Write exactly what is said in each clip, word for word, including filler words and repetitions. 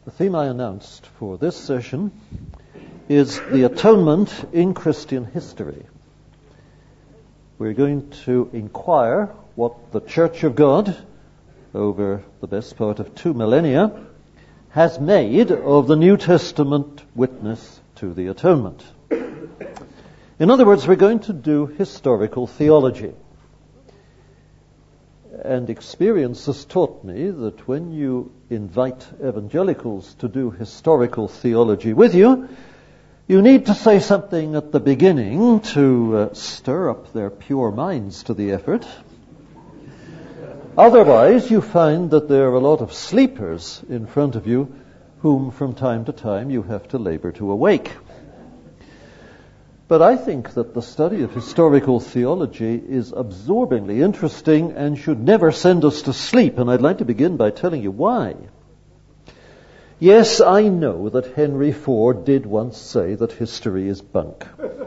The theme I announced for this session is the atonement in Christian history. We're going to inquire what the Church of God, over the best part of two millennia, has made of the New Testament witness to the atonement. In other words, we're going to do historical theology. And experience has taught me that when you invite evangelicals to do historical theology with you, you need to say something at the beginning to uh, stir up their pure minds to the effort. Otherwise, you find that there are a lot of sleepers in front of you whom from time to time you have to labor to awake. But I think that the study of historical theology is absorbingly interesting and should never send us to sleep, and I'd like to begin by telling you why. Yes, I know that Henry Ford did once say that history is bunk.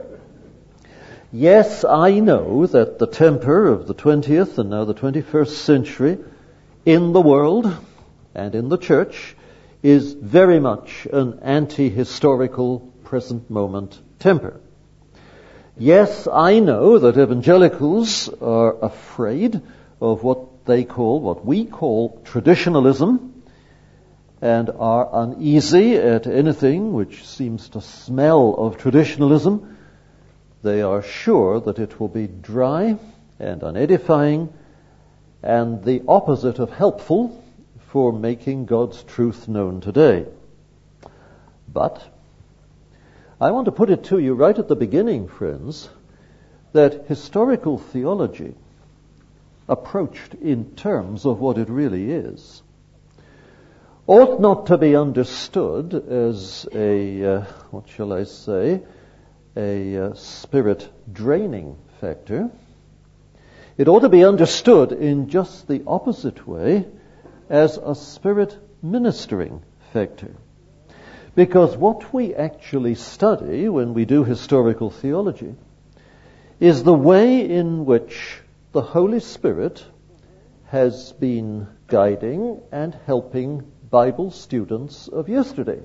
Yes, I know that the temper of the twentieth and now the twenty-first century in the world and in the church is very much an anti-historical present moment temper. Yes, I know that evangelicals are afraid of what they call, what we call traditionalism, and are uneasy at anything which seems to smell of traditionalism. They are sure that it will be dry and unedifying and the opposite of helpful for making God's truth known today. But I want to put it to you right at the beginning, friends, that historical theology, approached in terms of what it really is, ought not to be understood as a, uh, what shall I say, a uh, spirit draining factor. It ought to be understood in just the opposite way, as a spirit ministering factor. Because what we actually study when we do historical theology is the way in which the Holy Spirit has been guiding and helping Bible students of yesterday.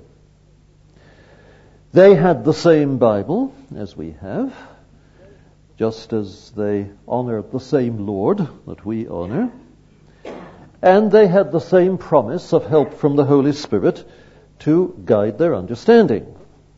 They had the same Bible as we have, just as they honored the same Lord that we honor, and they had the same promise of help from the Holy Spirit to guide their understanding.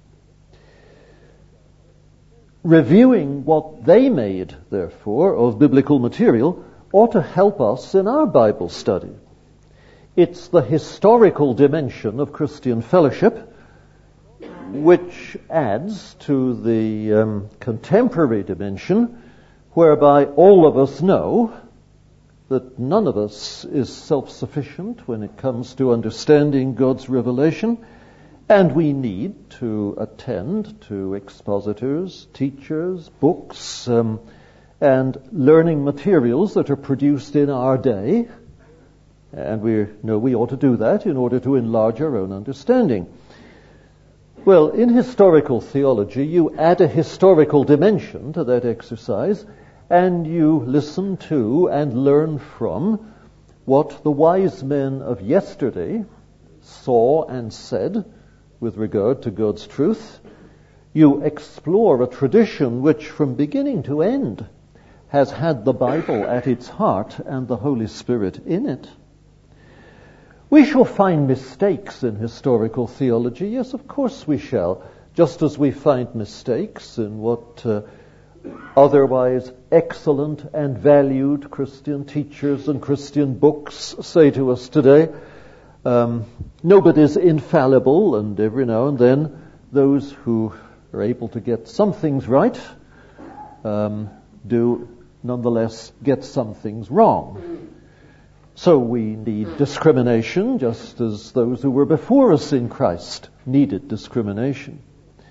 Reviewing what they made, therefore, of biblical material ought to help us in our Bible study. It's the historical dimension of Christian fellowship which adds to the um, contemporary dimension, whereby all of us know that none of us is self-sufficient when it comes to understanding God's revelation, and we need to attend to expositors, teachers, books, um, and learning materials that are produced in our day, and we know we ought to do that in order to enlarge our own understanding. Well, in historical theology, you add a historical dimension to that exercise, and you listen to and learn from what the wise men of yesterday saw and said with regard to God's truth. You explore a tradition which from beginning to end has had the Bible at its heart and the Holy Spirit in it. We shall find mistakes in historical theology. Yes, of course we shall. Just as we find mistakes in what uh, otherwise excellent and valued Christian teachers and Christian books say to us today. Um, nobody's infallible, and every now and then those who are able to get some things right um, do nonetheless get some things wrong. So we need discrimination, just as those who were before us in Christ needed discrimination.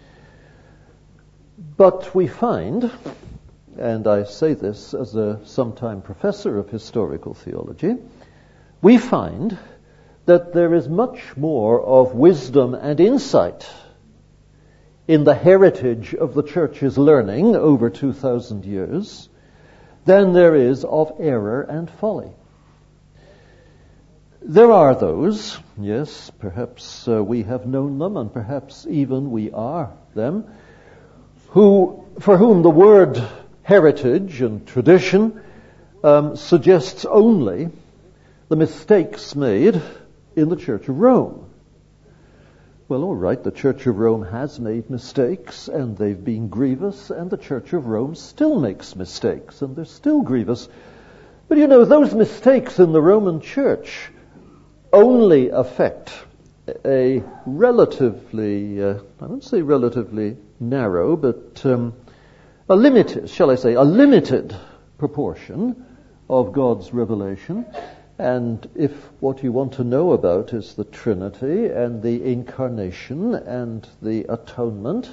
But we find, and I say this as a sometime professor of historical theology, we find that there is much more of wisdom and insight in the heritage of the church's learning over two thousand years than there is of error and folly. There are those, yes, perhaps uh, we have known them, and perhaps even we are them, who, for whom the word heritage and tradition um, suggests only the mistakes made in the Church of Rome. Well, all right, the Church of Rome has made mistakes, and they've been grievous, and the Church of Rome still makes mistakes, and they're still grievous. But you know, those mistakes in the Roman Church only affect a relatively, uh, I don't say relatively narrow, but um, a limited, shall I say, a limited proportion of God's revelation. And if what you want to know about is the Trinity and the Incarnation and the Atonement,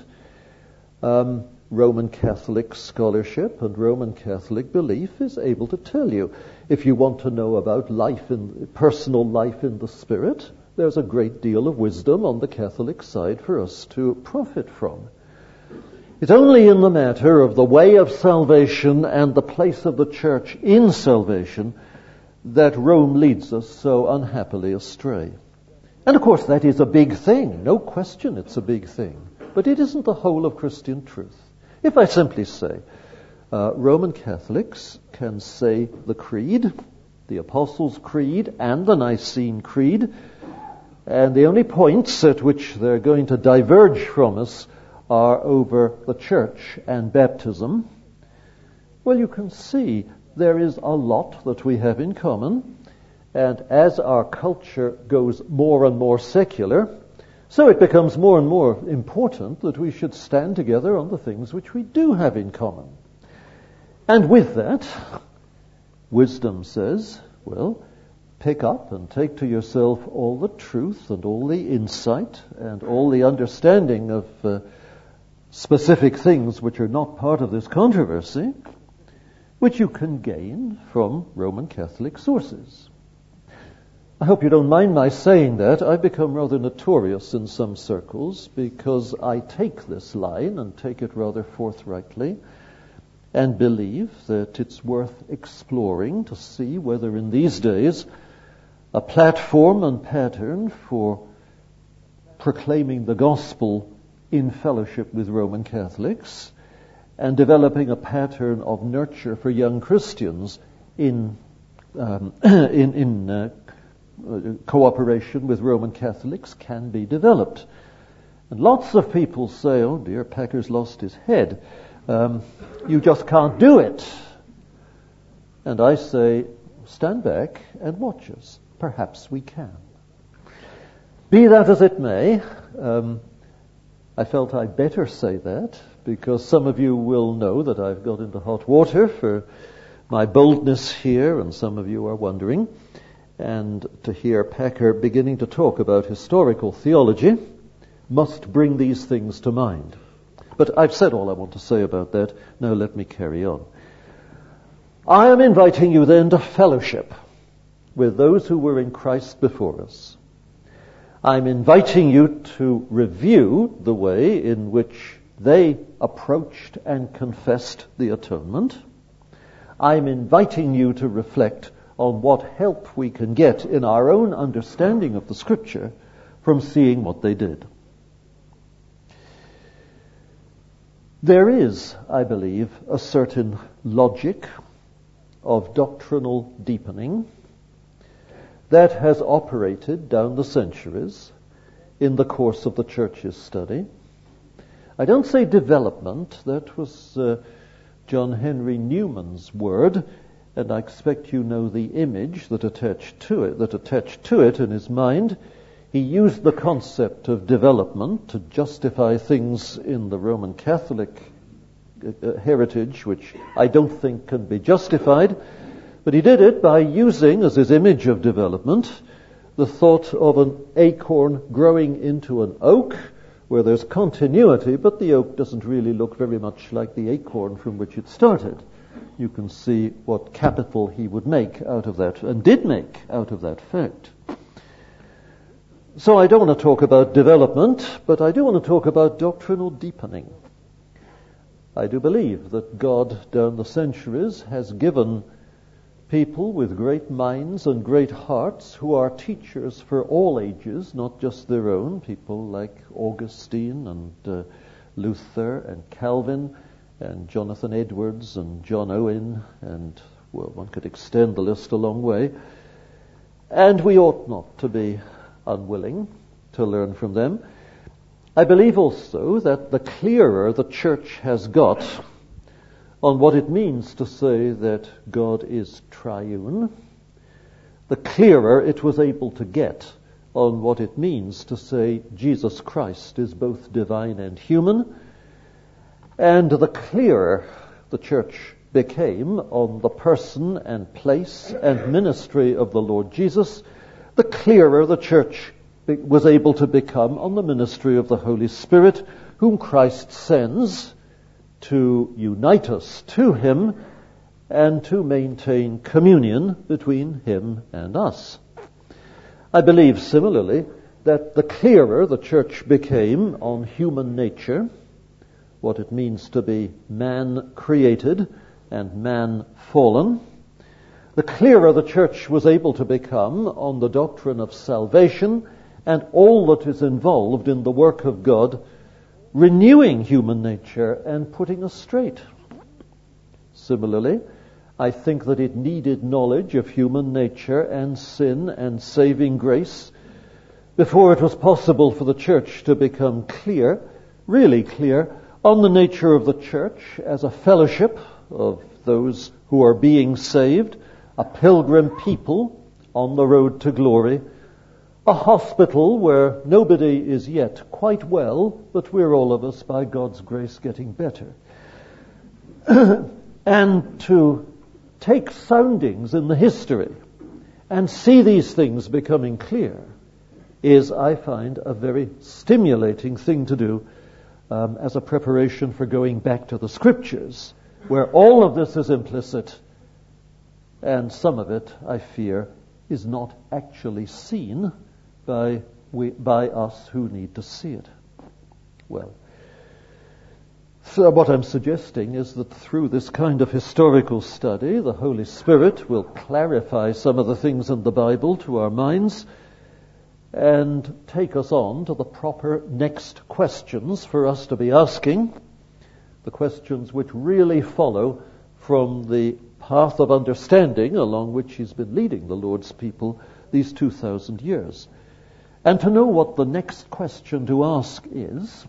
um, Roman Catholic scholarship and Roman Catholic belief is able to tell you. If you want to know about life in personal life in the Spirit, there's a great deal of wisdom on the Catholic side for us to profit from. It's only in the matter of the way of salvation and the place of the Church in salvation that Rome leads us so unhappily astray. And of course that is a big thing, no question it's a big thing. But it isn't the whole of Christian truth. If I simply say, uh, Roman Catholics can say the Creed, the Apostles' Creed and the Nicene Creed, and the only points at which they're going to diverge from us are over the Church and baptism, well, you can see there is a lot that we have in common, and as our culture goes more and more secular, so it becomes more and more important that we should stand together on the things which we do have in common. And with that, wisdom says, well, pick up and take to yourself all the truth and all the insight and all the understanding of uh, specific things which are not part of this controversy, which you can gain from Roman Catholic sources. I hope you don't mind my saying that. I've become rather notorious in some circles because I take this line and take it rather forthrightly and believe that it's worth exploring to see whether in these days a platform and pattern for proclaiming the gospel in fellowship with Roman Catholics and developing a pattern of nurture for young Christians in um, in, in uh, cooperation with Roman Catholics can be developed. And lots of people say, oh dear, Packer's lost his head. Um, you just can't do it. And I say, stand back and watch us. Perhaps we can. Be that as it may, um, I felt I'd better say that because some of you will know that I've got into hot water for my boldness here, and some of you are wondering. And to hear Packer beginning to talk about historical theology must bring these things to mind. But I've said all I want to say about that. Now let me carry on. I am inviting you then to fellowship with those who were in Christ before us. I'm inviting you to review the way in which they approached and confessed the atonement. I'm inviting you to reflect on what help we can get in our own understanding of the Scripture from seeing what they did. There is, I believe, a certain logic of doctrinal deepening that has operated down the centuries in the course of the Church's study. I don't say development, that was uh, John Henry Newman's word, and I expect you know the image that attached to it, that attached to it in his mind. He used the concept of development to justify things in the Roman Catholic uh, heritage, which I don't think can be justified. But he did it by using as his image of development the thought of an acorn growing into an oak, where there's continuity, but the oak doesn't really look very much like the acorn from which it started. You can see what capital he would make out of that, and did make out of that fact. So I don't want to talk about development, but I do want to talk about doctrinal deepening. I do believe that God, down the centuries, has given people with great minds and great hearts who are teachers for all ages, not just their own, people like Augustine and uh, Luther and Calvin and Jonathan Edwards and John Owen, and, well, one could extend the list a long way. And we ought not to be unwilling to learn from them. I believe also that the clearer the church has got on what it means to say that God is triune, the clearer it was able to get on what it means to say Jesus Christ is both divine and human, and the clearer the church became on the person and place and ministry of the Lord Jesus, the clearer the church was able to become on the ministry of the Holy Spirit, whom Christ sends to unite us to him and to maintain communion between him and us. I believe similarly that the clearer the church became on human nature, what it means to be man created and man fallen, the clearer the church was able to become on the doctrine of salvation and all that is involved in the work of God, renewing human nature and putting us straight. Similarly, I think that it needed knowledge of human nature and sin and saving grace before it was possible for the church to become clear, really clear, on the nature of the church as a fellowship of those who are being saved, a pilgrim people on the road to glory, a hospital where nobody is yet quite well, but we're all of us, by God's grace, getting better. And to take soundings in the history and see these things becoming clear is, I find, a very stimulating thing to do um, as a preparation for going back to the Scriptures, where all of this is implicit, and some of it, I fear, is not actually seen by we, by us who need to see it. Well, so what I'm suggesting is that through this kind of historical study, the Holy Spirit will clarify some of the things in the Bible to our minds and take us on to the proper next questions for us to be asking, the questions which really follow from the path of understanding along which he's been leading the Lord's people these two thousand years. And to know what the next question to ask is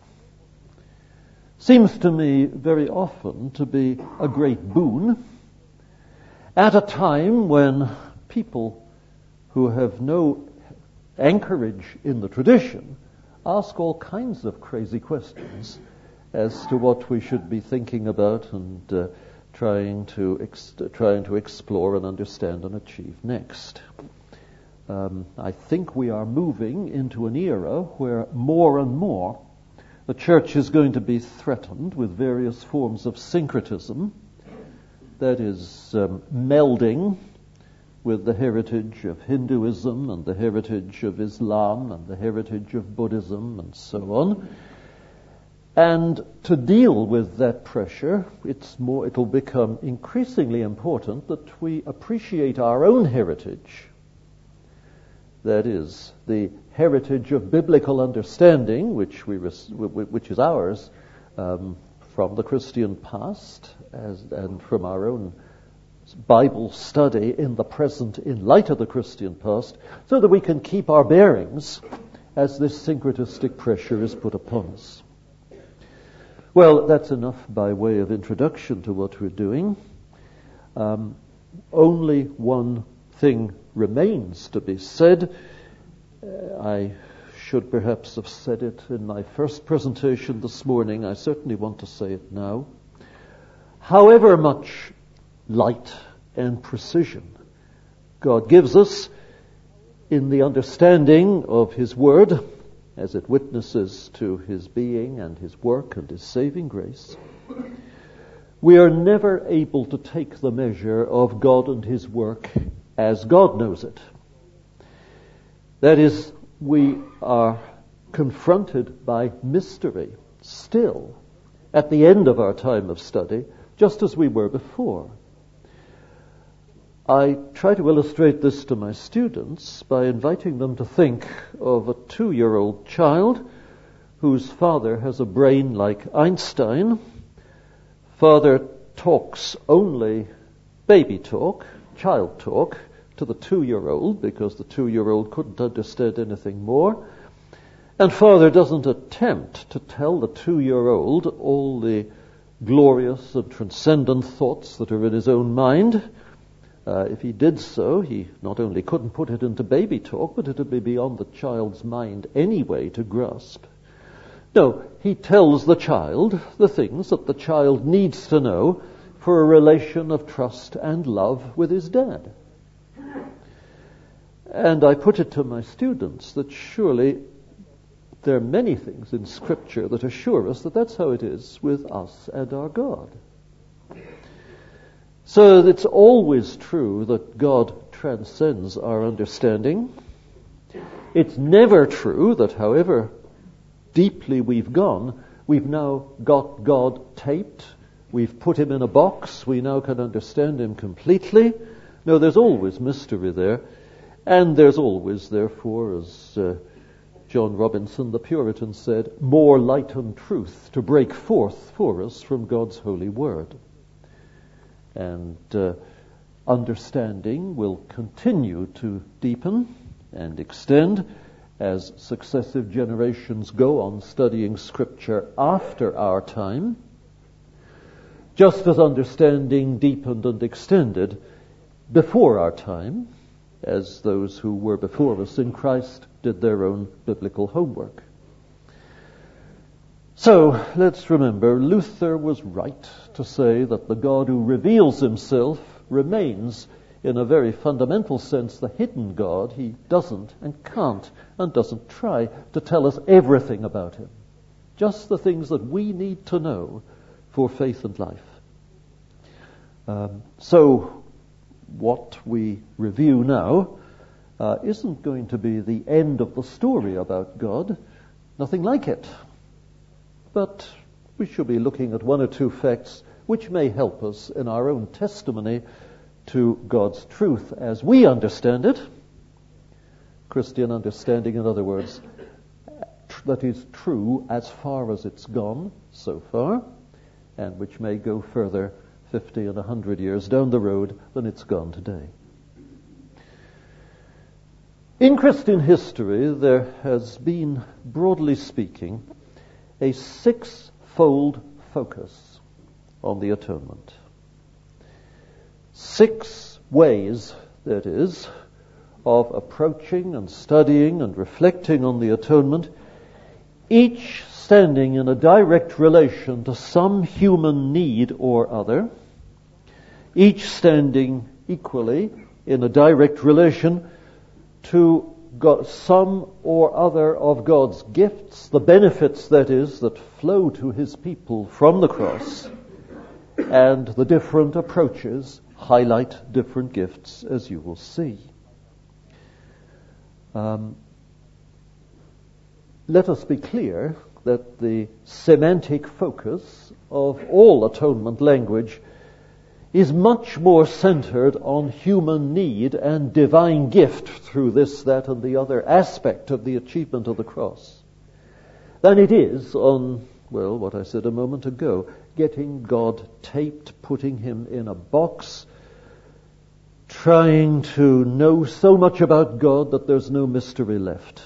seems to me very often to be a great boon at a time when people who have no anchorage in the tradition ask all kinds of crazy questions as to what we should be thinking about and uh, trying to ex- trying to explore and understand and achieve next. Um, I think we are moving into an era where more and more the church is going to be threatened with various forms of syncretism, that is, um, melding with the heritage of Hinduism and the heritage of Islam and the heritage of Buddhism and so on. And to deal with that pressure, it's more, it'll become increasingly important that we appreciate our own heritage. That is, the heritage of biblical understanding, which we which is ours um, from the Christian past as, and from our own Bible study in the present in light of the Christian past, so that we can keep our bearings as this syncretistic pressure is put upon us. Well, that's enough by way of introduction to what we're doing. Um, only one thing remains to be said. Uh, I should perhaps have said it in my first presentation this morning. I certainly want to say it now. However much light and precision God gives us in the understanding of His Word, as it witnesses to His being and His work and His saving grace, we are never able to take the measure of God and His work as God knows it. That is, we are confronted by mystery still at the end of our time of study, just as we were before. I try to illustrate this to my students by inviting them to think of a two-year-old child whose father has a brain like Einstein. Father talks only baby talk, child talk, to the two-year-old because the two-year-old couldn't understand anything more. And father doesn't attempt to tell the two-year-old all the glorious and transcendent thoughts that are in his own mind. Uh, if he did so, he not only couldn't put it into baby talk, but it would be beyond the child's mind anyway to grasp. No, he tells the child the things that the child needs to know for a relation of trust and love with his dad. And I put it to my students that surely there are many things in Scripture that assure us that that's how it is with us and our God. So it's always true that God transcends our understanding. It's never true that however deeply we've gone, we've now got God taped, we've put him in a box, we now can understand him completely. No, there's always mystery there. And there's always, therefore, as uh, John Robinson, the Puritan, said, more light and truth to break forth for us from God's holy word. And uh, understanding will continue to deepen and extend as successive generations go on studying Scripture after our time, just as understanding deepened and extended before our time, as those who were before us in Christ did their own biblical homework. So, let's remember, Luther was right to say that the God who reveals himself remains, in a very fundamental sense, the hidden God. He doesn't and can't and doesn't try to tell us everything about him. Just the things that we need to know for faith and life. Um, so, what we review now uh, isn't going to be the end of the story about God. Nothing like it. But we shall be looking at one or two facts which may help us in our own testimony to God's truth as we understand it. Christian understanding, in other words, that is true as far as it's gone so far, and which may go further fifty and a hundred years down the road than it's gone today. In Christian history, there has been, broadly speaking, a six-fold focus on the atonement. Six ways, that is, of approaching and studying and reflecting on the atonement, each standing in a direct relation to some human need or other, each standing equally in a direct relation to God, some or other of God's gifts, the benefits, that is, that flow to his people from the cross, and the different approaches highlight different gifts, as you will see. Um, let us be clear that the semantic focus of all atonement language is much more centered on human need and divine gift through this, that, and the other aspect of the achievement of the cross than it is on, well, what I said a moment ago, getting God taped, putting him in a box, trying to know so much about God that there's no mystery left.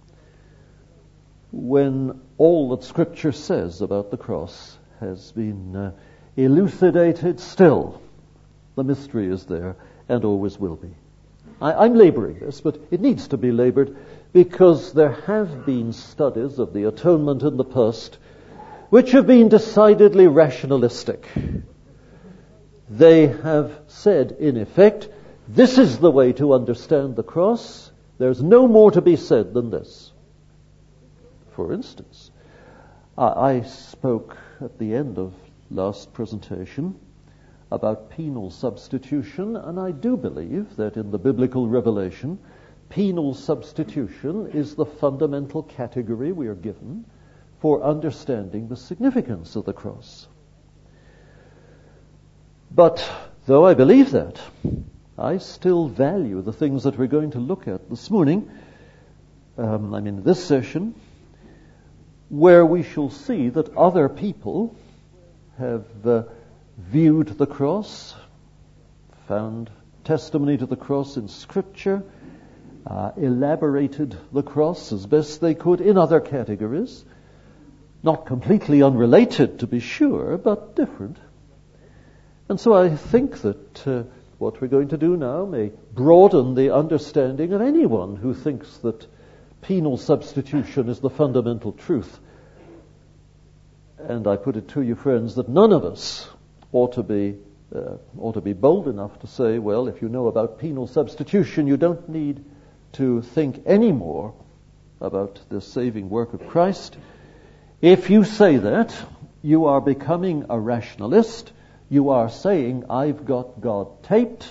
When all that Scripture says about the cross has been uh, elucidated, still the mystery is there and always will be. I, I'm laboring this, but it needs to be labored because there have been studies of the atonement in the past which have been decidedly rationalistic. They have said, in effect, this is the way to understand the cross. There's no more to be said than this. For instance, I, I spoke at the end of last presentation about penal substitution, and I do believe that in the biblical revelation, penal substitution is the fundamental category we are given for understanding the significance of the cross. But though I believe that, I still value the things that we're going to look at this morning, um, I mean this session, where we shall see that other people have uh, viewed the cross, found testimony to the cross in Scripture, uh, elaborated the cross as best they could in other categories, not completely unrelated to be sure, but different. And so I think that uh, what we're going to do now may broaden the understanding of anyone who thinks that penal substitution is the fundamental truth. And I put it to you, friends, that none of us ought to be uh, ought to be bold enough to say, well, if you know about penal substitution, you don't need to think any more about the saving work of Christ. If you say that, you are becoming a rationalist. You are saying, I've got God taped.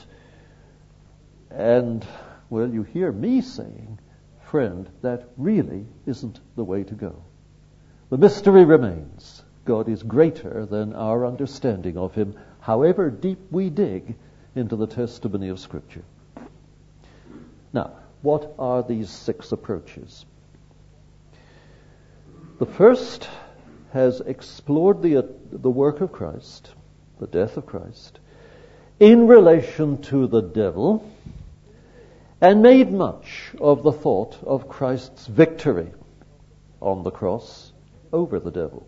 And, well, you hear me saying, friend, that really isn't the way to go. The mystery remains. God is greater than our understanding of him, however deep we dig into the testimony of Scripture. Now, what are these six approaches? The first has explored the, the work of Christ, the death of Christ, in relation to the devil, and made much of the thought of Christ's victory on the cross over the devil.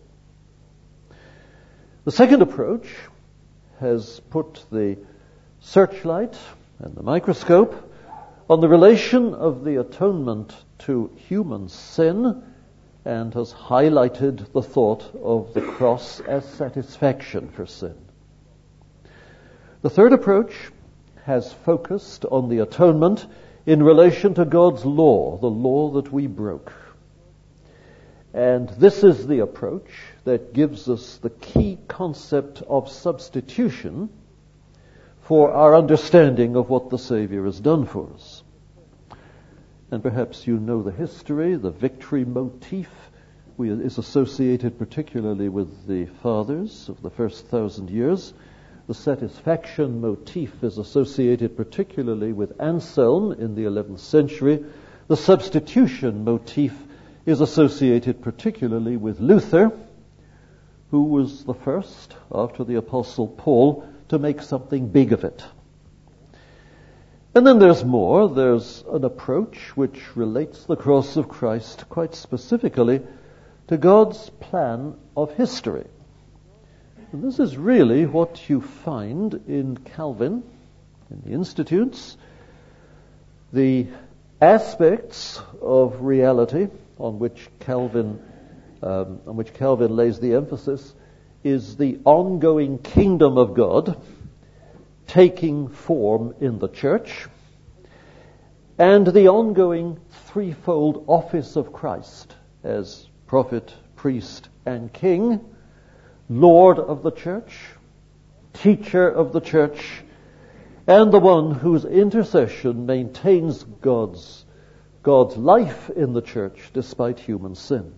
The second approach has put the searchlight and the microscope on the relation of the atonement to human sin, and has highlighted the thought of the cross as satisfaction for sin. The third approach has focused on the atonement in relation to God's law, the law that we broke. And this is the approach that gives us the key concept of substitution for our understanding of what the Savior has done for us. And perhaps you know the history. The victory motif is associated particularly with the fathers of the first thousand years. The satisfaction motif is associated particularly with Anselm in the eleventh century. The substitution motif is associated particularly with Luther, who was the first, after the Apostle Paul, to make something big of it. And then there's more. There's an approach which relates the cross of Christ quite specifically to God's plan of history. And this is really what you find in Calvin, in the Institutes. The aspects of reality on which Calvin, um, on which Calvin lays the emphasis is the ongoing kingdom of God taking form in the church, and the ongoing threefold office of Christ as prophet, priest, and king, Lord of the church, teacher of the church, and the one whose intercession maintains God's, God's life in the church despite human sin.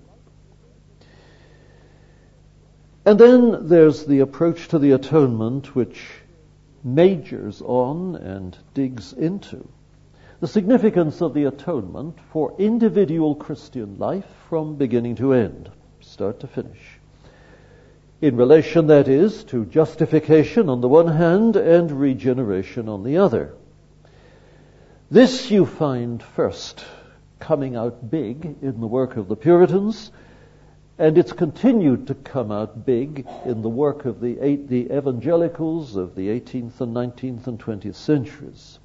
And then there's the approach to the atonement which majors on and digs into the significance of the atonement for individual Christian life from beginning to end, start to finish. In relation, that is, to justification on the one hand and regeneration on the other. This you find first coming out big in the work of the Puritans, and it's continued to come out big in the work of the, eight, the evangelicals of the eighteenth and nineteenth and twentieth centuries.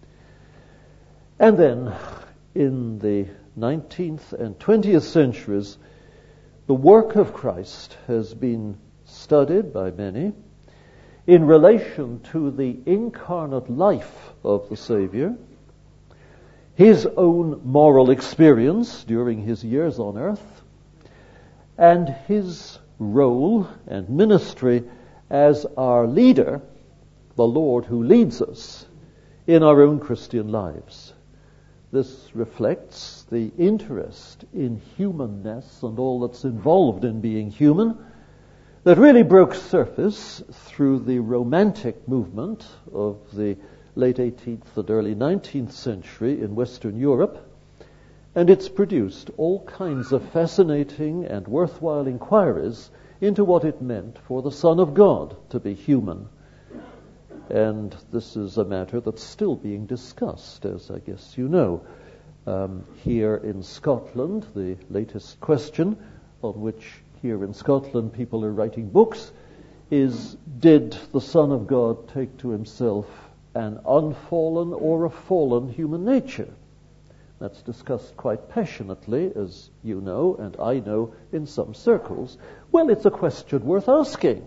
And then, in the nineteenth and twentieth centuries, the work of Christ has been studied by many in relation to the incarnate life of the Savior, his own moral experience during his years on earth, and his role and ministry as our leader, the Lord who leads us in our own Christian lives. This reflects the interest in humanness and all that's involved in being human that really broke surface through the Romantic movement of the late eighteenth and early nineteenth century in Western Europe, and it's produced all kinds of fascinating and worthwhile inquiries into what it meant for the Son of God to be human. And this is a matter that's still being discussed, as I guess you know. Um, here in Scotland, the latest question on which here in Scotland people are writing books is, did the Son of God take to himself an unfallen or a fallen human nature? That's discussed quite passionately, as you know, and I know, in some circles. Well, it's a question worth asking.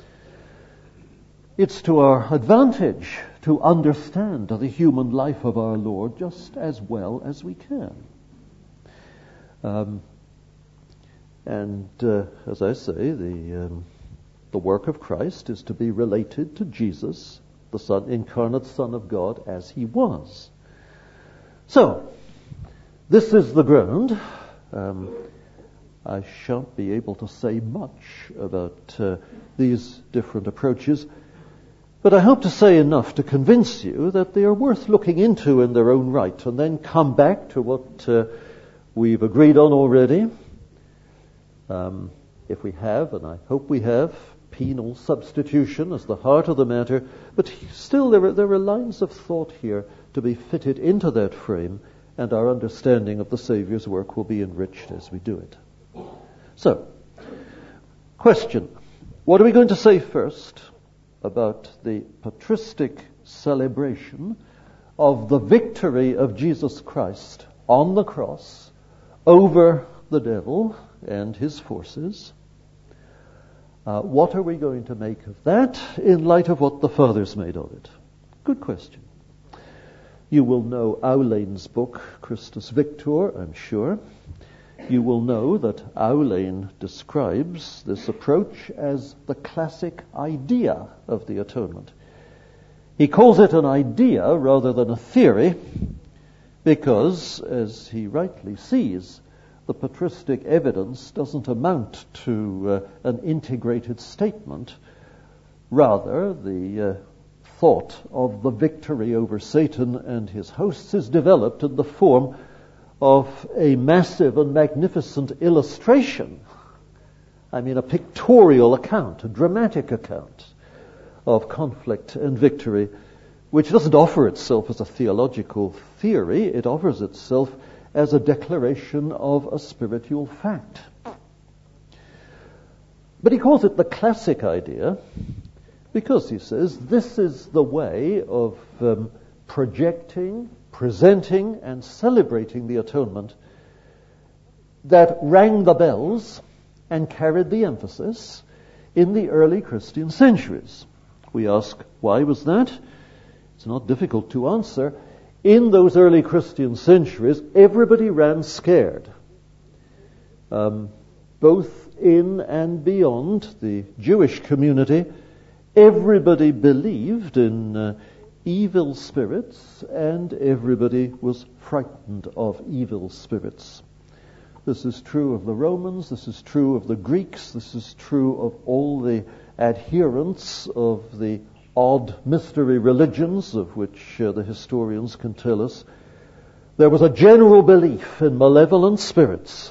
It's to our advantage to understand the human life of our Lord just as well as we can. Um, and uh, as I say, the um, the work of Christ is to be related to Jesus, the Son, incarnate Son of God, as he was. So, this is the ground. Um, I shan't be able to say much about uh, these different approaches, but I hope to say enough to convince you that they are worth looking into in their own right, and then come back to what uh, we've agreed on already. Um, if we have, and I hope we have, penal substitution as the heart of the matter, but still there are, there are lines of thought here to be fitted into that frame, and our understanding of the Saviour's work will be enriched as we do it. So, question. What are we going to say first about the patristic celebration of the victory of Jesus Christ on the cross over the devil and his forces? Uh, what are we going to make of that in light of what the Fathers made of it? Good question. You will know Aulane's book, Christus Victor, I'm sure. You will know that Aulane describes this approach as the classic idea of the atonement. He calls it an idea rather than a theory because, as he rightly sees, the patristic evidence doesn't amount to uh, an integrated statement. Rather, the uh, thought of the victory over Satan and his hosts is developed in the form of a massive and magnificent illustration. I mean, a pictorial account, a dramatic account of conflict and victory, which doesn't offer itself as a theological theory. It offers itself as a declaration of a spiritual fact. But he calls it the classic idea because, he says, this is the way of um, projecting, presenting, and celebrating the atonement that rang the bells and carried the emphasis in the early Christian centuries. We ask, why was that? It's not difficult to answer. In those early Christian centuries, everybody ran scared. Um, both in and beyond the Jewish community, everybody believed in uh, evil spirits, and everybody was frightened of evil spirits. This is true of the Romans, this is true of the Greeks, this is true of all the adherents of the odd mystery religions of which uh, the historians can tell us. There was a general belief in malevolent spirits.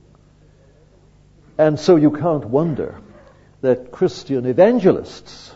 And so you can't wonder that Christian evangelists,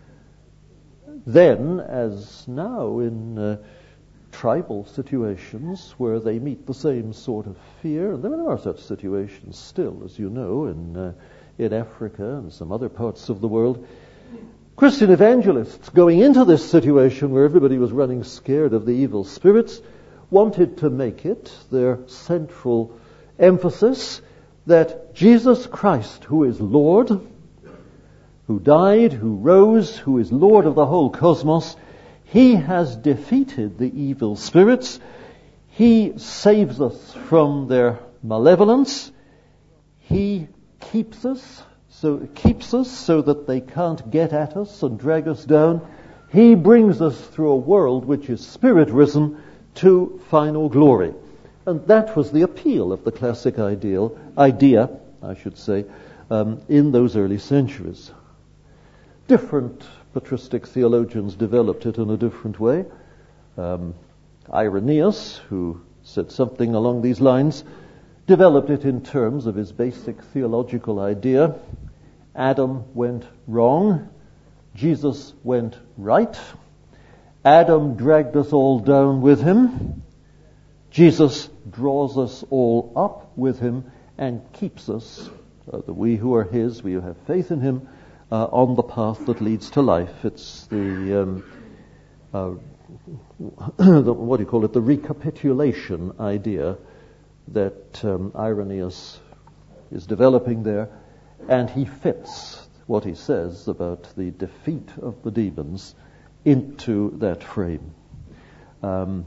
then as now in uh, tribal situations where they meet the same sort of fear, and there are such situations still, as you know, in, uh, in Africa and some other parts of the world, Christian evangelists going into this situation where everybody was running scared of the evil spirits wanted to make it their central emphasis that Jesus Christ, who is Lord, who died, who rose, who is Lord of the whole cosmos, he has defeated the evil spirits. He saves us from their malevolence. He keeps us So it keeps us so that they can't get at us and drag us down. He brings us through a world which is spirit-risen to final glory. And that was the appeal of the classic ideal, idea, I should say, um, in those early centuries. Different patristic theologians developed it in a different way. Um, Irenaeus, who said something along these lines, developed it in terms of his basic theological idea. Adam went wrong, Jesus went right. Adam dragged us all down with him. Jesus draws us all up with him and keeps us, uh, the we who are his, we who have faith in him, uh, on the path that leads to life. It's the, um, uh, the, what do you call it, the recapitulation idea that um, Irenaeus is developing there, and he fits what he says about the defeat of the demons into that frame. Um,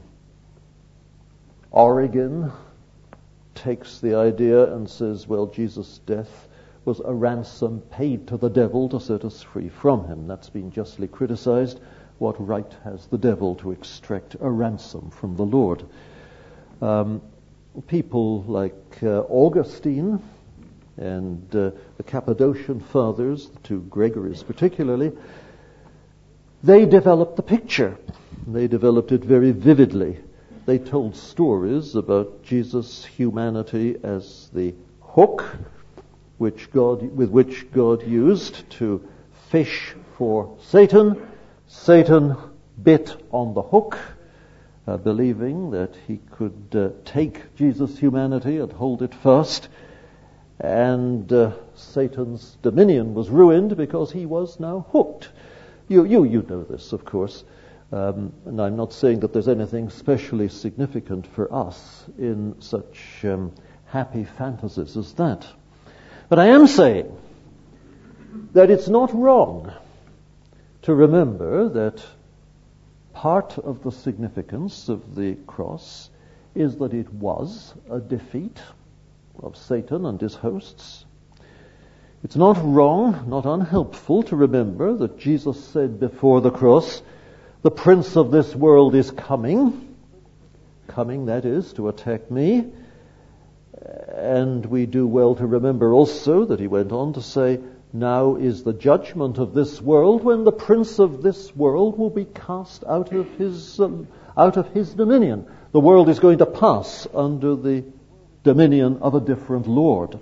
Origen takes the idea and says, well, Jesus' death was a ransom paid to the devil to set us free from him. That's been justly criticized. What right has the devil to extract a ransom from the Lord? Um, people like uh, Augustine and uh, the Cappadocian Fathers, the two Gregories particularly, they developed the picture. They developed it very vividly. They told stories about Jesus' humanity as the hook which God, with which God used to fish for Satan. Satan bit on the hook, uh, believing that he could uh, take Jesus' humanity and hold it fast. And uh, Satan's dominion was ruined because he was now hooked. You, you, you know this, of course. Um, and I'm not saying that there's anything specially significant for us in such um, happy fantasies as that. But I am saying that it's not wrong to remember that part of the significance of the cross is that it was a defeat of Satan and his hosts. It's not wrong, not unhelpful to remember that Jesus said before the cross, the prince of this world is coming, coming, that is, to attack me. And we do well to remember also that he went on to say, now is the judgment of this world, when the prince of this world will be cast out of his um, out of his dominion. The world is going to pass under the dominion of a different Lord.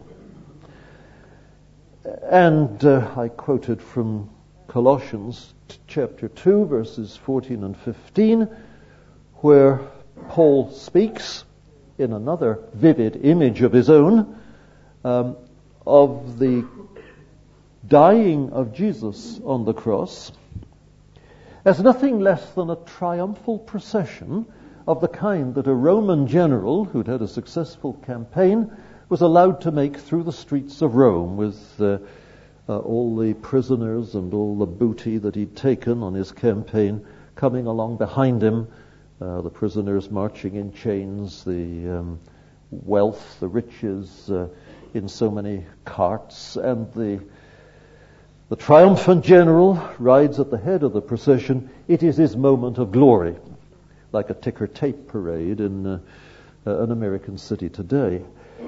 And uh, I quoted from Colossians chapter two, verses fourteen and fifteen, where Paul speaks in another vivid image of his own um, of the dying of Jesus on the cross as nothing less than a triumphal procession of the kind that a Roman general who'd had a successful campaign was allowed to make through the streets of Rome with uh, uh, all the prisoners and all the booty that he'd taken on his campaign coming along behind him, uh, the prisoners marching in chains, the um, wealth, the riches uh, in so many carts, and the the triumphant general rides at the head of the procession. It is his moment of glory, like a ticker tape parade in uh, uh, an American city today.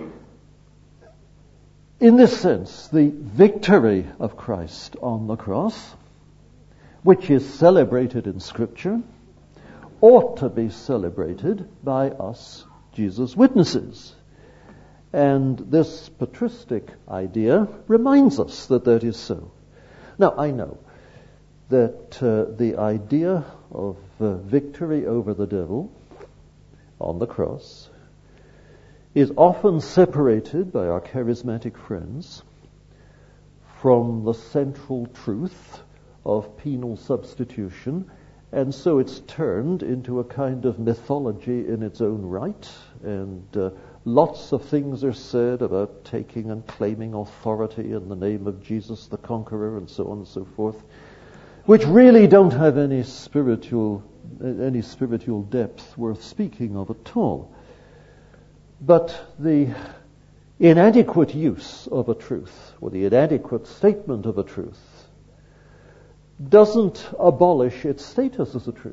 In this sense, the victory of Christ on the cross, which is celebrated in Scripture, ought to be celebrated by us, Jesus' witnesses. And this patristic idea reminds us that that is so. Now, I know that uh, the idea of uh, victory over the devil on the cross is often separated by our charismatic friends from the central truth of penal substitution, and so it's turned into a kind of mythology in its own right, and uh, lots of things are said about taking and claiming authority in the name of Jesus the Conqueror, and so on and so forth, which really don't have any spiritual any spiritual depth worth speaking of at all. But the inadequate use of a truth, or the inadequate statement of a truth, doesn't abolish its status as a truth.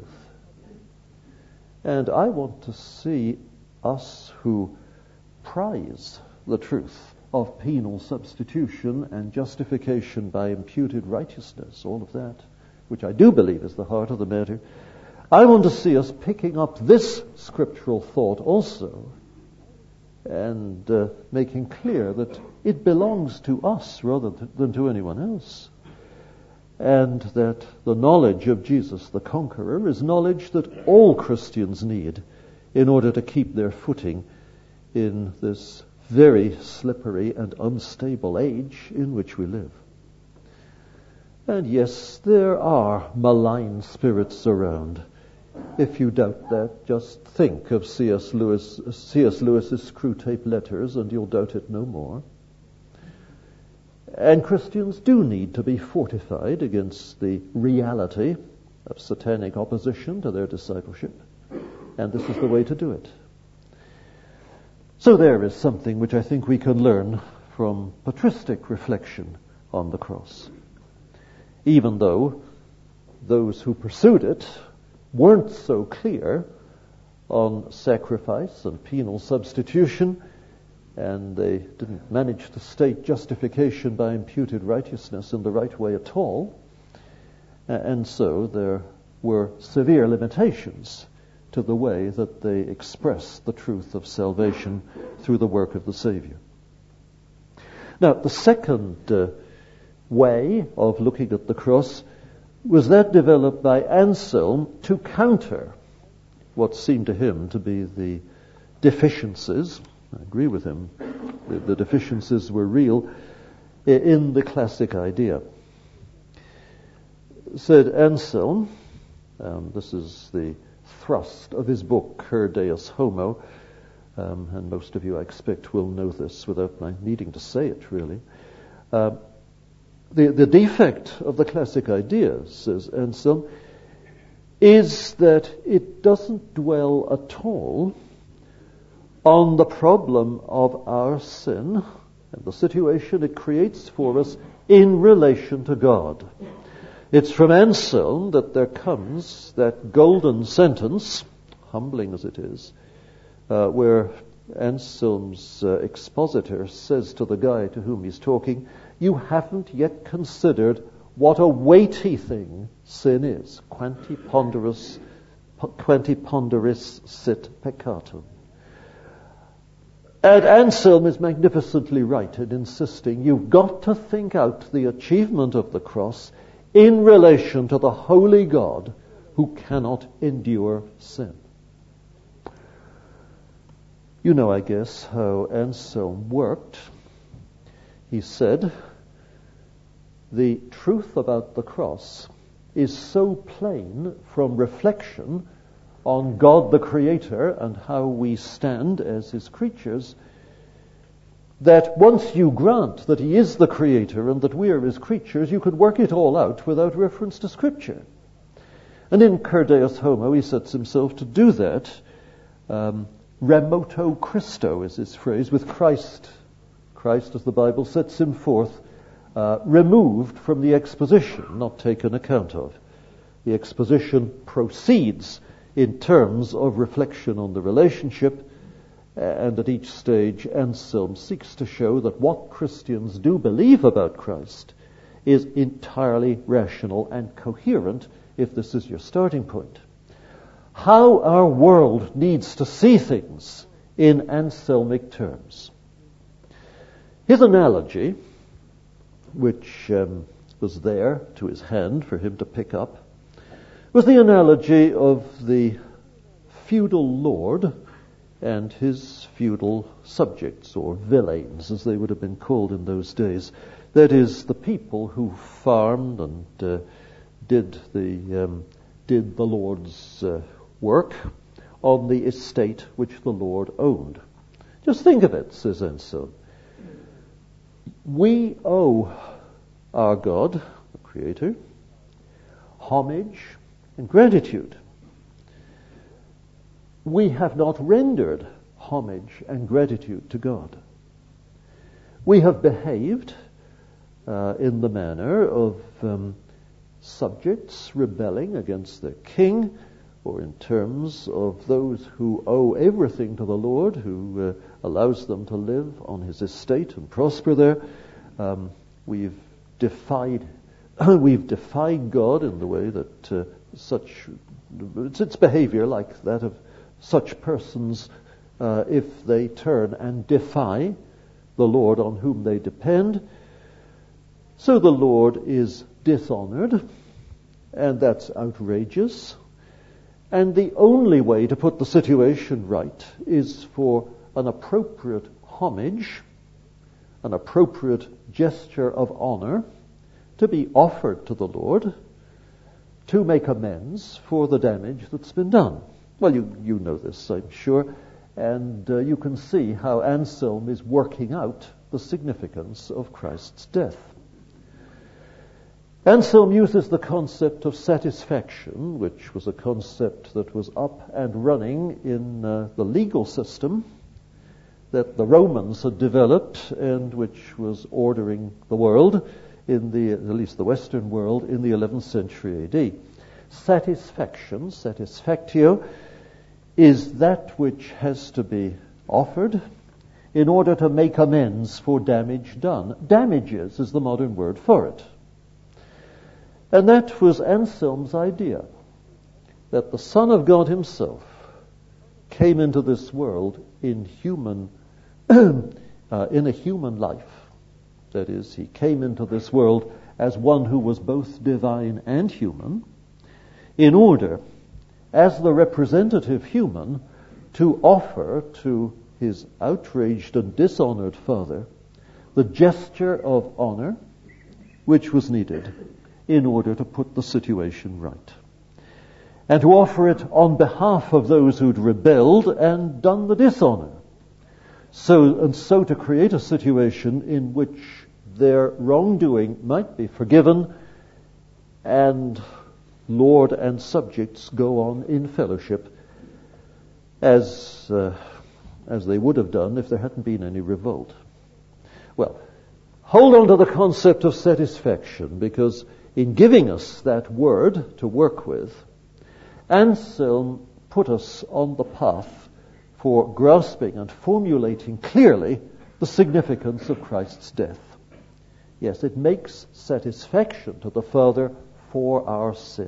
And I want to see us who prize the truth of penal substitution and justification by imputed righteousness, all of that, which I do believe is the heart of the matter, I want to see us picking up this scriptural thought also and uh, making clear that it belongs to us rather than to anyone else. And that the knowledge of Jesus the Conqueror is knowledge that all Christians need in order to keep their footing in this very slippery and unstable age in which we live. And yes, there are malign spirits around. If you doubt that, just think of C S. Lewis, C S. Lewis's Screwtape Letters and you'll doubt it no more. And Christians do need to be fortified against the reality of satanic opposition to their discipleship. And this is the way to do it. So there is something which I think we can learn from patristic reflection on the cross. Even though those who pursued it weren't so clear on sacrifice and penal substitution, and they didn't manage to state justification by imputed righteousness in the right way at all. And so there were severe limitations to the way that they expressed the truth of salvation through the work of the Savior. Now, the second uh, way of looking at the cross was that developed by Anselm to counter what seemed to him to be the deficiencies. I agree with him. The, the deficiencies were real in the classic idea. Said Anselm, um, this is the thrust of his book, Cur Deus Homo, um, and most of you, I expect, will know this without my needing to say it, really. Uh, the, the defect of the classic idea, says Anselm, is that it doesn't dwell at all on the problem of our sin and the situation it creates for us in relation to God. It's from Anselm that there comes that golden sentence, humbling as it is, uh, where Anselm's uh, expositor says to the guy to whom he's talking, "You haven't yet considered what a weighty thing sin is. Quanti ponderus, quanti ponderis sit peccatum." And Anselm is magnificently right in insisting you've got to think out the achievement of the cross in relation to the holy God who cannot endure sin. You know, I guess, how Anselm worked. He said, the truth about the cross is so plain from reflection on God the Creator and how we stand as His creatures, that once you grant that He is the Creator and that we are His creatures, you could work it all out without reference to Scripture. And in Cur Deus Homo, he sets himself to do that. Um, remoto Christo is his phrase, with Christ. Christ, as the Bible sets him forth, uh, removed from the exposition, not taken account of. The exposition proceeds in terms of reflection on the relationship, and at each stage Anselm seeks to show that what Christians do believe about Christ is entirely rational and coherent, if this is your starting point. How our world needs to see things in Anselmic terms. His analogy, which um, was there to his hand for him to pick up, was the analogy of the feudal lord and his feudal subjects, or villeins, as they would have been called in those days. That is, the people who farmed and uh, did the um, did the Lord's uh, work on the estate which the Lord owned. Just think of it, says Anselm. We owe our God, the Creator, homage and gratitude. We have not rendered homage and gratitude to God. We have behaved uh, in the manner of um, subjects rebelling against their king, or in terms of those who owe everything to the Lord, who uh, allows them to live on His estate and prosper there. Um, we've defied we've defied God in the way that uh, such, it's, it's behavior like that of such persons uh, if they turn and defy the Lord on whom they depend. So the Lord is dishonored, and that's outrageous. And the only way to put the situation right is for an appropriate homage, an appropriate gesture of honor to be offered to the Lord to make amends for the damage that's been done. Well, you, you know this, I'm sure, and uh, you can see how Anselm is working out the significance of Christ's death. Anselm uses the concept of satisfaction, which was a concept that was up and running in uh, the legal system that the Romans had developed and which was ordering the world, in the at least the Western world, in the eleventh century A D. Satisfaction, satisfactio, is that which has to be offered in order to make amends for damage done. Damages is the modern word for it. And that was Anselm's idea, that the Son of God himself came into this world in human, uh, in a human life. That is, he came into this world as one who was both divine and human, in order, as the representative human, to offer to his outraged and dishonored Father the gesture of honor which was needed in order to put the situation right, and to offer it on behalf of those who'd rebelled and done the dishonor. So, and so to create a situation in which their wrongdoing might be forgiven and Lord and subjects go on in fellowship as uh, as they would have done if there hadn't been any revolt. Well, hold on to the concept of satisfaction, because in giving us that word to work with, Anselm put us on the path for grasping and formulating clearly the significance of Christ's death. Yes, it makes satisfaction to the Father for our sin.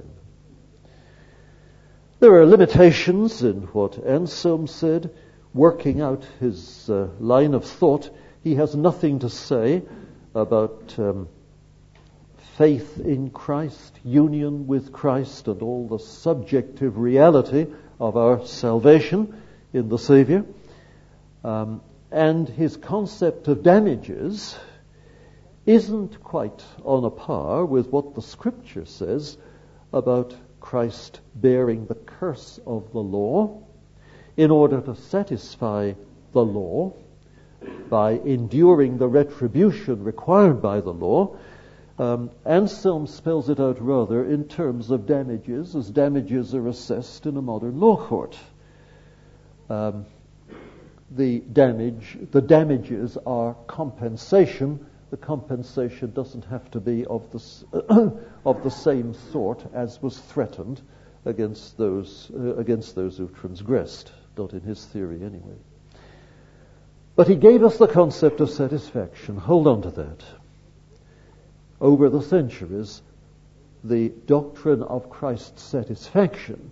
There are limitations in what Anselm said. Working out his uh, line of thought, he has nothing to say about um, faith in Christ, union with Christ, and all the subjective reality of our salvation in the Savior. Um, and his concept of damages isn't quite on a par with what the Scripture says about Christ bearing the curse of the law in order to satisfy the law by enduring the retribution required by the law. Um, Anselm spells it out rather in terms of damages, as damages are assessed in a modern law court. Um, the damage, the damages are compensation. The compensation doesn't have to be of the of the same sort as was threatened against those uh, against those who transgressed. Not in his theory, anyway. But he gave us the concept of satisfaction. Hold on to that. Over the centuries, the doctrine of Christ's satisfaction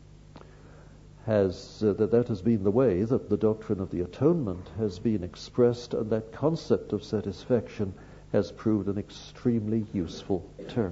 has, uh, that that has been the way that the doctrine of the atonement has been expressed, and that concept of satisfaction has proved an extremely useful term.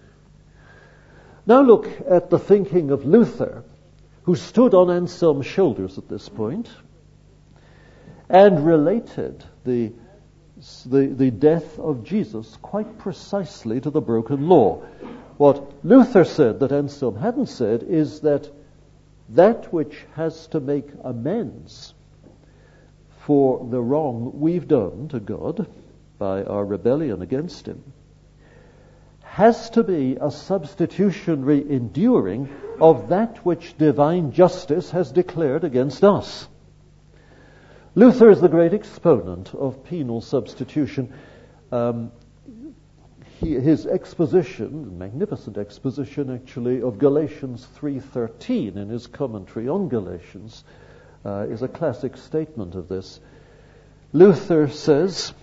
Now look at the thinking of Luther, who stood on Anselm's shoulders at this point and related the The, the death of Jesus quite precisely to the broken law. What Luther said that Anselm hadn't said is that that which has to make amends for the wrong we've done to God by our rebellion against him has to be a substitutionary enduring of that which divine justice has declared against us. Luther is the great exponent of penal substitution. Um, he, his exposition, magnificent exposition actually, of Galatians three thirteen in his commentary on Galatians uh, is a classic statement of this. Luther says,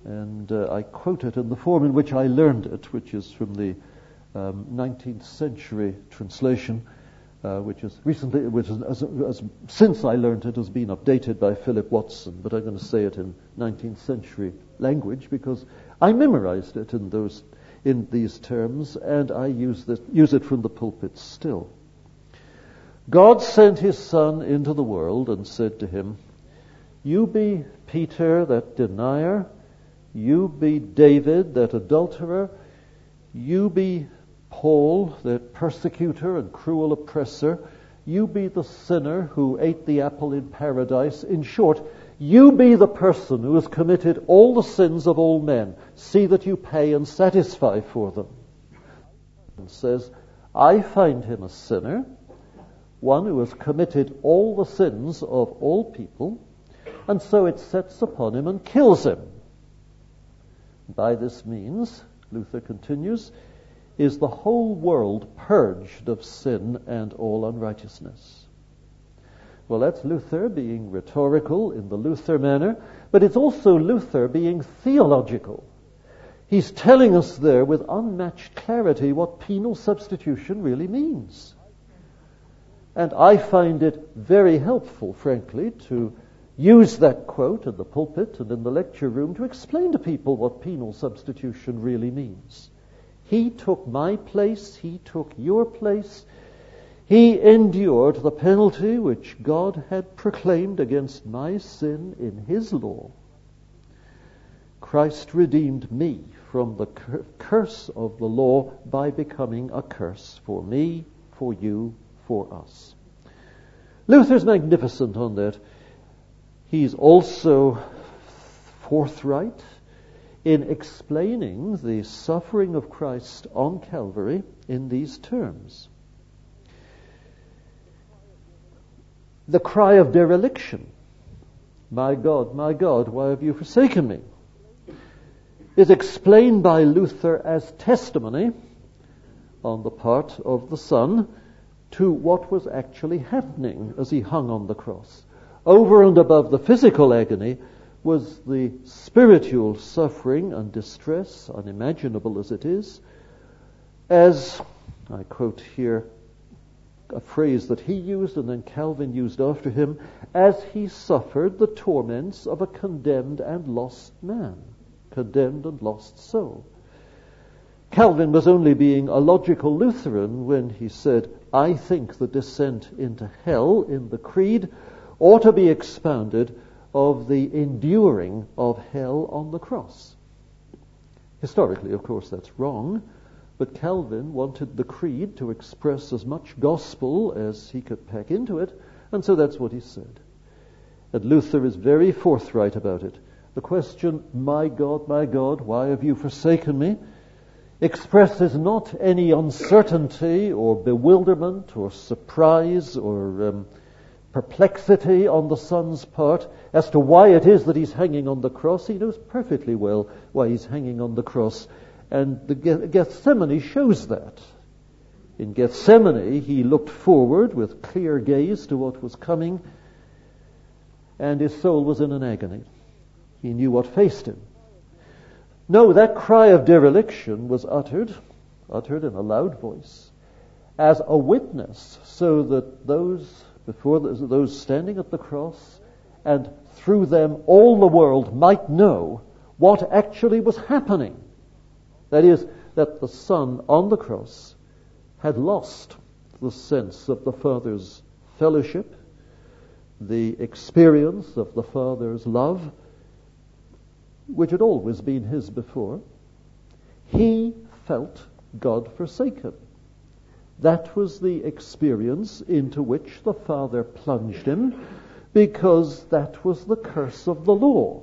And uh, I quote it in the form in which I learned it, which is from the um, nineteenth century translation, uh, which is recently, which is, as, as, since I learned it, has been updated by Philip Watson. But I'm going to say it in nineteenth century language because I memorized it in those, in these terms, and I use this, use it from the pulpit still. God sent his Son into the world and said to him, "You be Peter, that denier. You be David, that adulterer. You be Paul, that persecutor and cruel oppressor. You be the sinner who ate the apple in paradise. In short, you be the person who has committed all the sins of all men. See that you pay and satisfy for them." And says, I find him a sinner, one who has committed all the sins of all people, and so it sets upon him and kills him. By this means, Luther continues, is the whole world purged of sin and all unrighteousness. Well, that's Luther being rhetorical in the Luther manner, but it's also Luther being theological. He's telling us there with unmatched clarity what penal substitution really means. And I find it very helpful, frankly, to use that quote in the pulpit and in the lecture room to explain to people what penal substitution really means. He took my place, he took your place, he endured the penalty which God had proclaimed against my sin in his law. Christ redeemed me from the cur- curse of the law by becoming a curse for me, for you, for us. Luther's magnificent on that. He's also forthright in explaining the suffering of Christ on Calvary in these terms. The cry of dereliction, "My God, my God, why have you forsaken me?" is explained by Luther as testimony on the part of the Son to what was actually happening as he hung on the cross. Over and above the physical agony was the spiritual suffering and distress, unimaginable as it is, as, I quote here a phrase that he used and then Calvin used after him, as he suffered the torments of a condemned and lost man, condemned and lost soul. Calvin was only being a logical Lutheran when he said, I think the descent into hell in the Creed ought to be expounded of the enduring of hell on the cross. Historically, of course, that's wrong, but Calvin wanted the Creed to express as much gospel as he could pack into it, and so that's what he said. And Luther is very forthright about it. The question, "My God, my God, why have you forsaken me?" expresses not any uncertainty or bewilderment or surprise or um, perplexity on the Son's part as to why it is that he's hanging on the cross. He knows perfectly well why he's hanging on the cross. And the Gethsemane shows that. In Gethsemane, he looked forward with clear gaze to what was coming, and his soul was in an agony. He knew what faced him. No, that cry of dereliction was uttered, uttered in a loud voice, as a witness, so that those before those standing at the cross, and through them all the world might know what actually was happening. That is, that the Son on the cross had lost the sense of the Father's fellowship, the experience of the Father's love, which had always been his before. He felt God forsaken. That was the experience into which the Father plunged him, because that was the curse of the law.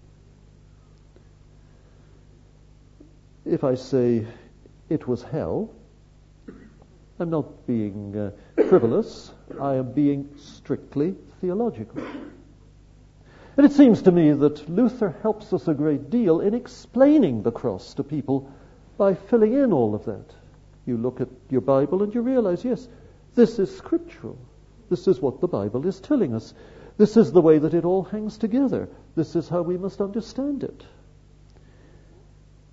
If I say it was hell, I'm not being uh, frivolous. I am being strictly theological. And it seems to me that Luther helps us a great deal in explaining the cross to people by filling in all of that. You look at your Bible and you realize, yes, this is scriptural. This is what the Bible is telling us. This is the way that it all hangs together. This is how we must understand it.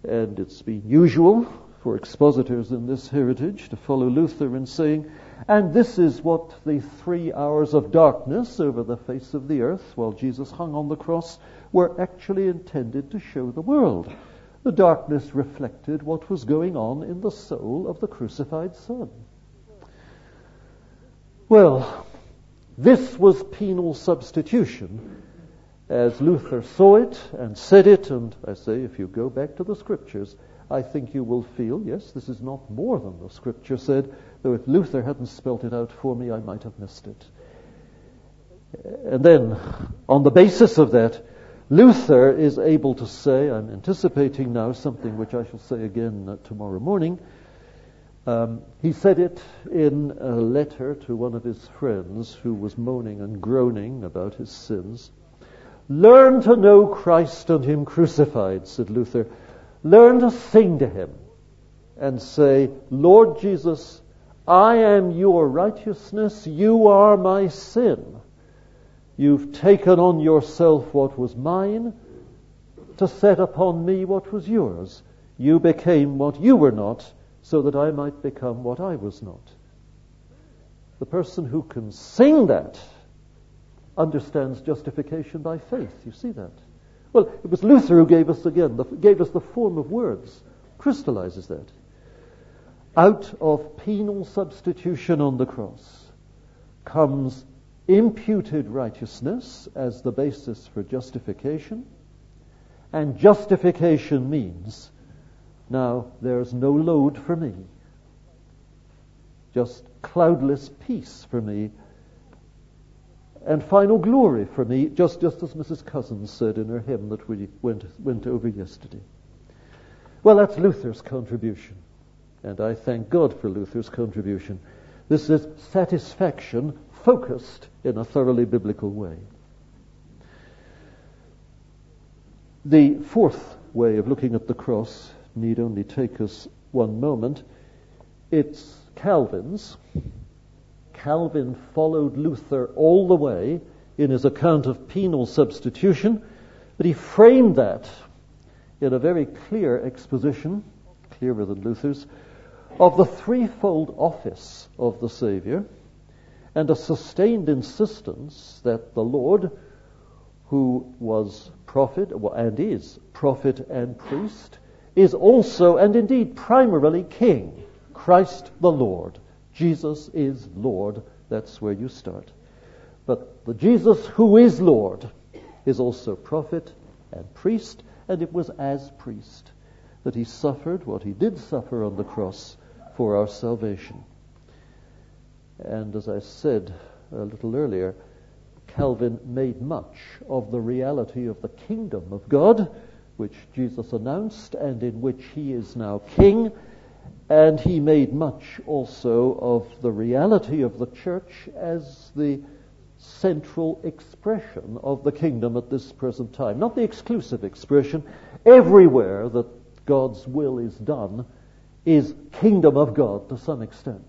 And it's been usual for expositors in this heritage to follow Luther in saying, and this is what the three hours of darkness over the face of the earth while Jesus hung on the cross were actually intended to show the world. The darkness reflected what was going on in the soul of the crucified Son. Well, this was penal substitution, as Luther saw it and said it, and I say, if you go back to the Scriptures, I think you will feel, yes, this is not more than the Scripture said, though if Luther hadn't spelt it out for me, I might have missed it. And then, on the basis of that, Luther is able to say, I'm anticipating now something which I shall say again uh, tomorrow morning. Um, he said it in a letter to one of his friends who was moaning and groaning about his sins. Learn to know Christ and Him crucified, said Luther. Learn to sing to Him and say, Lord Jesus, I am your righteousness, you are my sin. You've taken on yourself what was mine to set upon me what was yours. You became what you were not, so that I might become what I was not. The person who can sing that understands justification by faith. You see that? Well, it was Luther who gave us again, the, gave us the form of words, crystallizes that. Out of penal substitution on the cross comes imputed righteousness as the basis for justification, and justification means now there's no load for me, just cloudless peace for me, and final glory for me, just, just as Missus Cousins said in her hymn that we went, went over yesterday. Well, that's Luther's contribution, and I thank God for Luther's contribution. This is satisfaction focused in a thoroughly biblical way. The fourth way of looking at the cross need only take us one moment. It's Calvin's. Calvin followed Luther all the way in his account of penal substitution, but he framed that in a very clear exposition, clearer than Luther's, of the threefold office of the Savior, and a sustained insistence that the Lord, who was prophet and is prophet and priest, is also and indeed primarily king, Christ the Lord. Jesus is Lord. That's where you start. But the Jesus who is Lord is also prophet and priest, and it was as priest that he suffered what he did suffer on the cross for our salvation. And as I said a little earlier, Calvin made much of the reality of the kingdom of God, which Jesus announced and in which he is now king. And he made much also of the reality of the church as the central expression of the kingdom at this present time. Not the exclusive expression. Everywhere that God's will is done is kingdom of God to some extent.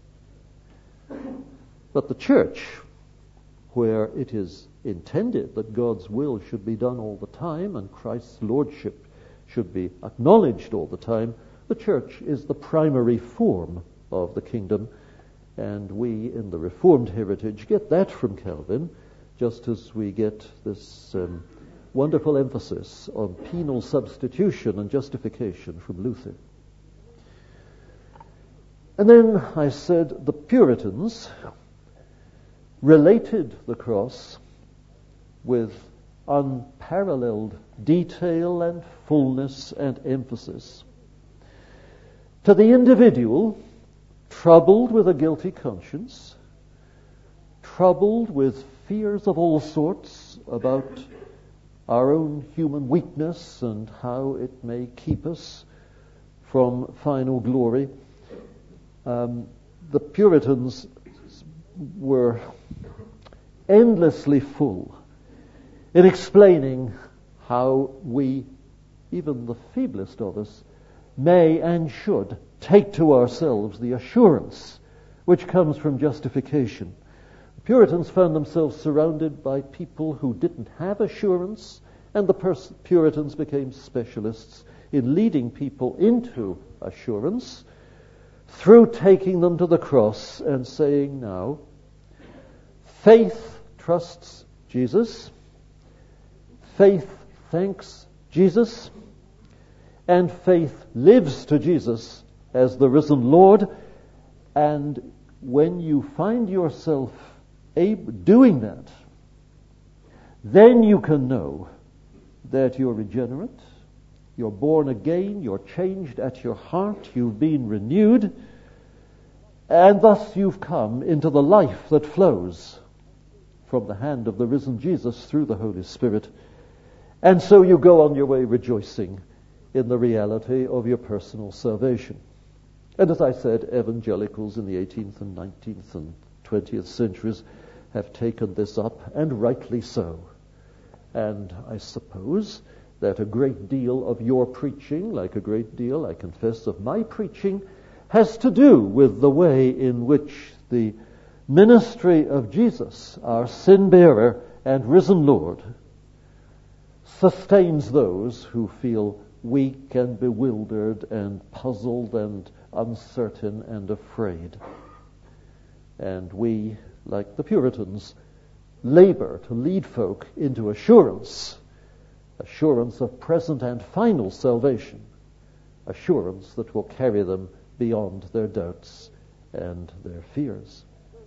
But the church, where it is intended that God's will should be done all the time and Christ's lordship should be acknowledged all the time, the church is the primary form of the kingdom, and we in the Reformed heritage get that from Calvin, just as we get this um, wonderful emphasis on penal substitution and justification from Luther. And then I said the Puritans related the cross with unparalleled detail and fullness and emphasis to the individual troubled with a guilty conscience, troubled with fears of all sorts about our own human weakness and how it may keep us from final glory. Um, the Puritans were endlessly full in explaining how we, even the feeblest of us, may and should take to ourselves the assurance which comes from justification. The Puritans found themselves surrounded by people who didn't have assurance, and the pers- Puritans became specialists in leading people into assurance through taking them to the cross and saying, now, faith trusts Jesus, faith thanks Jesus, and faith lives to Jesus as the risen Lord. And when you find yourself able, doing that, then you can know that you're regenerate, you're born again, you're changed at your heart, you've been renewed, and thus you've come into the life that flows from the hand of the risen Jesus through the Holy Spirit. And so you go on your way rejoicing in the reality of your personal salvation. And as I said, evangelicals in the eighteenth and nineteenth and twentieth centuries have taken this up, and rightly so. And I suppose that a great deal of your preaching, like a great deal, I confess, of my preaching, has to do with the way in which the ministry of Jesus, our sin-bearer and risen Lord, sustains those who feel weak and bewildered and puzzled and uncertain and afraid. And we, like the Puritans, labor to lead folk into assurance, assurance of present and final salvation, assurance that will carry them beyond their doubts and their fears.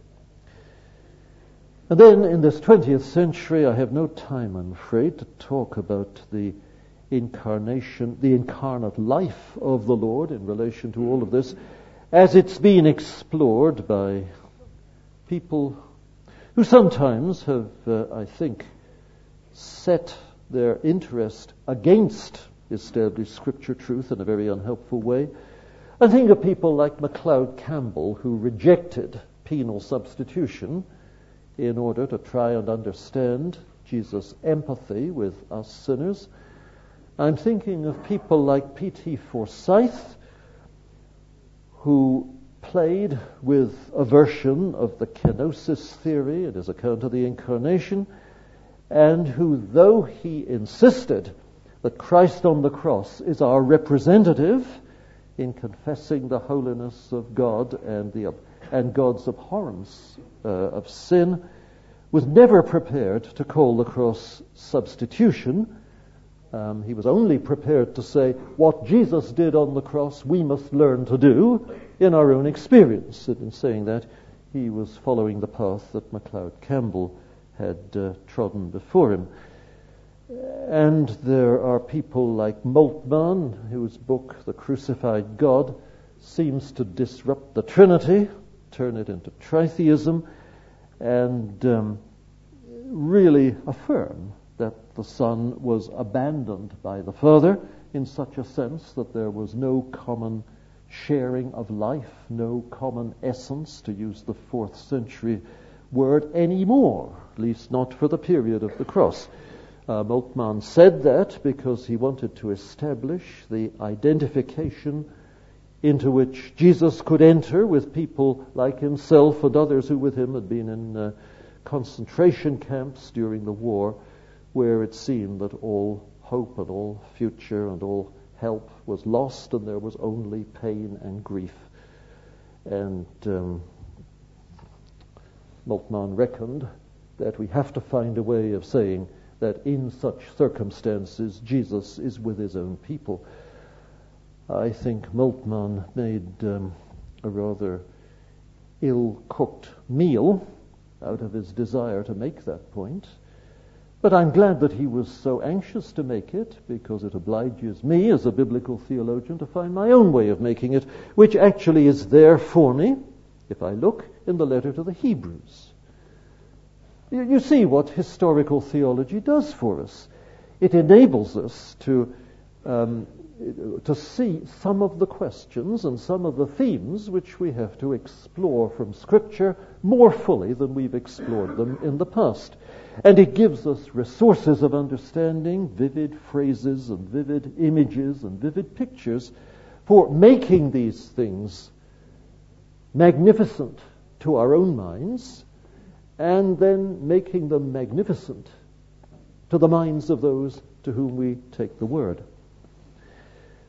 And then in this twentieth century, I have no time, I'm afraid, to talk about the incarnation, the incarnate life of the Lord in relation to all of this, as it's been explored by people who sometimes have, uh, I think, set their interest against established scripture truth in a very unhelpful way. I think of people like MacLeod Campbell, who rejected penal substitution in order to try and understand Jesus' empathy with us sinners. I'm thinking of people like P T Forsyth, who played with a version of the kenosis theory in his account of the Incarnation, and who, though he insisted that Christ on the cross is our representative in confessing the holiness of God and the and God's abhorrence uh, of sin, was never prepared to call the cross substitution. Um, he was only prepared to say, what Jesus did on the cross, we must learn to do in our own experience. And in saying that, he was following the path that MacLeod Campbell had uh, trodden before him. And there are people like Moltmann, whose book, The Crucified God, seems to disrupt the Trinity, turn it into tritheism, and um, really affirm that the Son was abandoned by the Father in such a sense that there was no common sharing of life, no common essence, to use the fourth century word, anymore, at least not for the period of the cross. Uh, Moltmann said that because he wanted to establish the identification into which Jesus could enter with people like himself and others who with him had been in uh, concentration camps during the war, where it seemed that all hope and all future and all help was lost and there was only pain and grief. And um, Moltmann reckoned that we have to find a way of saying that in such circumstances Jesus is with his own people. I think Moltmann made um, a rather ill-cooked meal out of his desire to make that point. But I'm glad that he was so anxious to make it, because it obliges me as a biblical theologian to find my own way of making it, which actually is there for me if I look in the letter to the Hebrews. You, you see what historical theology does for us. It enables us to um, to see some of the questions and some of the themes which we have to explore from Scripture more fully than we've explored them in the past. And it gives us resources of understanding, vivid phrases and vivid images and vivid pictures for making these things magnificent to our own minds, and then making them magnificent to the minds of those to whom we take the word.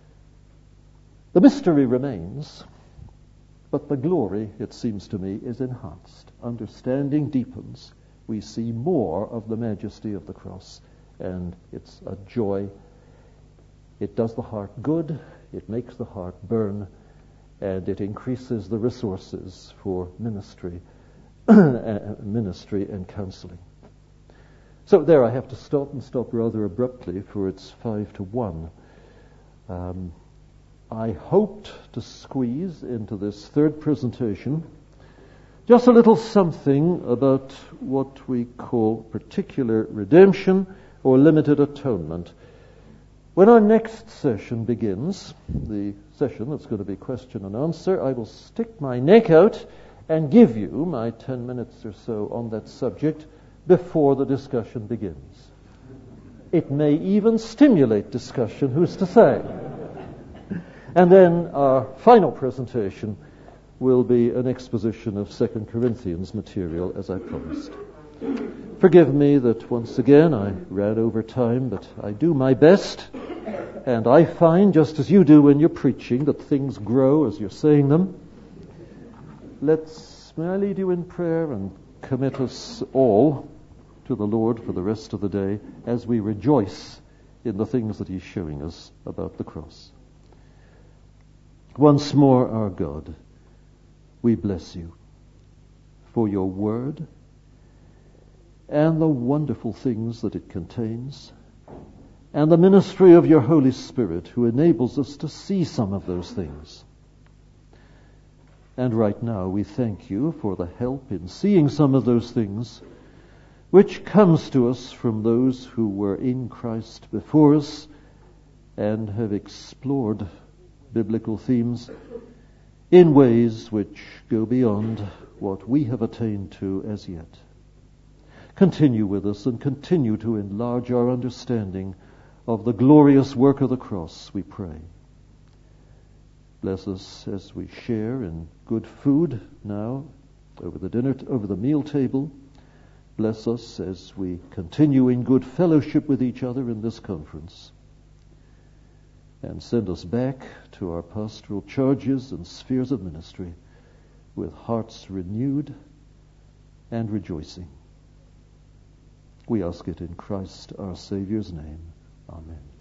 The mystery remains, but the glory, it seems to me, is enhanced. Understanding deepens. We see more of the majesty of the cross, and it's a joy. It does the heart good, it makes the heart burn, and it increases the resources for ministry, ministry and counseling. So there I have to stop and stop rather abruptly, for it's five to one. Um, I hoped to squeeze into this third presentation just a little something about what we call particular redemption or limited atonement. When our next session begins, the session that's going to be question and answer, I will stick my neck out and give you my ten minutes or so on that subject before the discussion begins. It may even stimulate discussion, who's to say? And then our final presentation will be an exposition of Second Corinthians material, as I promised. Forgive me that once again I ran over time, but I do my best, and I find, just as you do when you're preaching, that things grow as you're saying them. Let's, may I lead you in prayer and commit us all to the Lord for the rest of the day as we rejoice in the things that He's showing us about the cross. Once more, our God, we bless you for your word and the wonderful things that it contains, and the ministry of your Holy Spirit who enables us to see some of those things. And right now we thank you for the help in seeing some of those things, which comes to us from those who were in Christ before us and have explored biblical themes in ways which go beyond what we have attained to as yet. Continue with us and continue to enlarge our understanding of the glorious work of the cross, we pray. Bless us as we share in good food now over the dinner, over the meal table. Bless us as we continue in good fellowship with each other in this conference. And send us back to our pastoral charges and spheres of ministry with hearts renewed and rejoicing. We ask it in Christ our Savior's name. Amen.